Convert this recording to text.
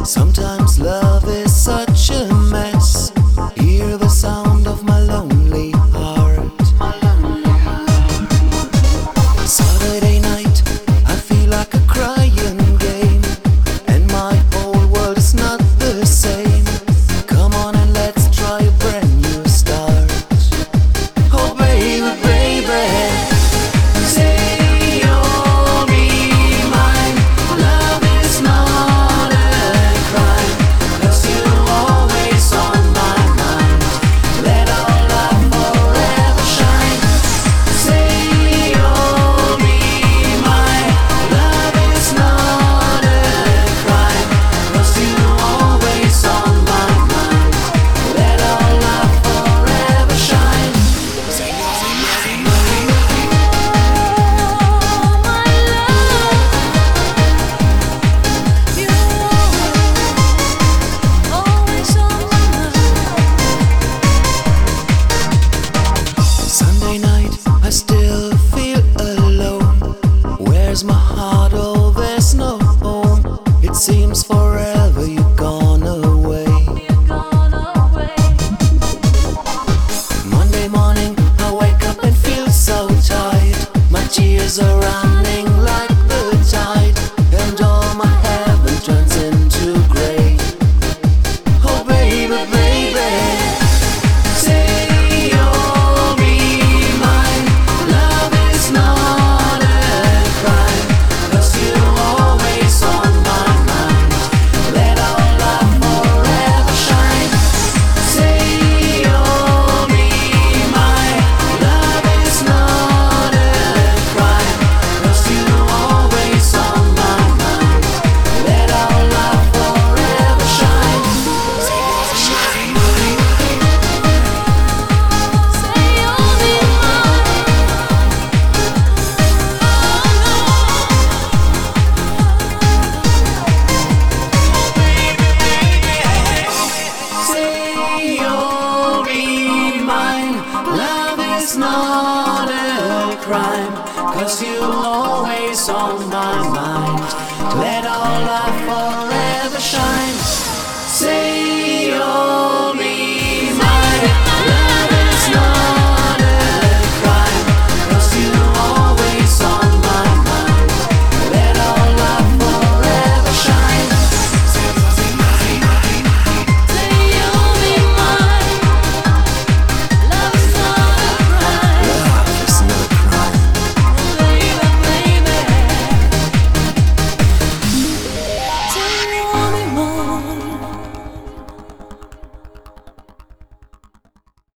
Sometimes love is such a mess. Hear the sound of my lonely heart. Saturday night, I feel like a crying game, and my whole world is not the same. Come on and let's try a brand new start. Oh baby, baby, say you'll be mine. Love is not a crime, 'cause you're always on my mind. Let our love forever shine. Say you'll be mine. Love is not a crime, 'cause you're always on my mind. Let our love forever shine. Say you'll be mine. Sunday night, I still feel alone. Where's my heart? Oh, there's no home. It seems forever you've gone away. Monday morning, I wake up and feel so tired. My tears are running like the tide, and all my heaven turns into grey. Oh baby, baby, say you'll be mine. Love is not a crime, 'cause you're always on my mind. Let our love forever shine. Say you'll be mine. Love is not a crime, 'cause you're always on my mind. Let our love forever shine. Say you'll be mine. Say you'll be mine. Love is not a crime, 'cause you're always on my mind. Let our love